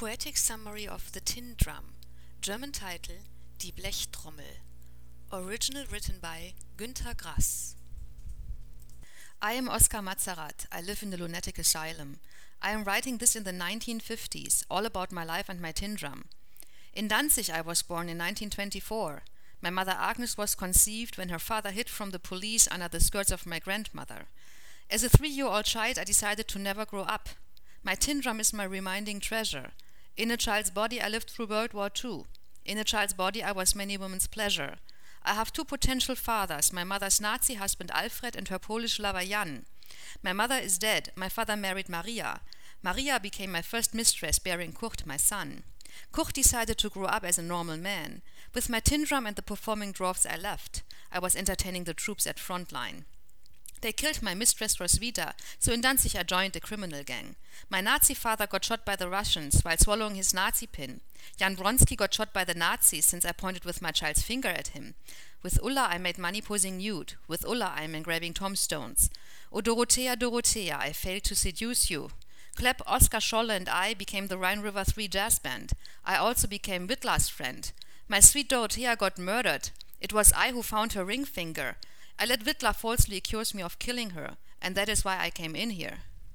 Poetic summary of The Tin Drum. German title Die Blechtrommel. Original written by Günter Grass. I am Oskar Matzerath. I live in a lunatic asylum. I am writing this in the 1950s, all about my life and my tin drum. In Danzig I was born in 1924. My mother Agnes was conceived when her father hid from the police under the skirts of my grandmother. As a 3-year-old child I decided to never grow up. My tin drum is my reminding treasure. In a child's body I lived through World War II. In a child's body I was many women's pleasure. I have 2 potential fathers, my mother's Nazi husband Alfred and her Polish lover Jan. My mother is dead. My father married Maria. Maria became my first mistress, bearing Kurt, my son. Kurt decided to grow up as a normal man. With my tin drum and the performing dwarfs I left. I was entertaining the troops at frontline. They killed my mistress Roswitha, so in Danzig I joined a criminal gang. My Nazi father got shot by the Russians while swallowing his Nazi pin. Jan Bronski got shot by the Nazis since I pointed with my child's finger at him. With Ulla I made money posing nude. With Ulla I am engraving tombstones. O Dorothea, Dorothea, I failed to seduce you. Klepp, Oskar Scholle and I became the Rhine River 3 jazz band. I also became Wittler's friend. My sweet Dorothea got murdered. It was I who found her ring finger. I let Wittler falsely accuse me of killing her, and that is why I came in here.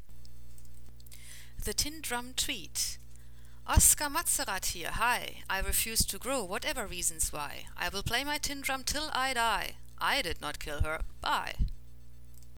The Tin Drum tweet. Oskar Matzerath here, hi. I refuse to grow, whatever reasons why. I will play my tin drum till I die. I did not kill her, bye.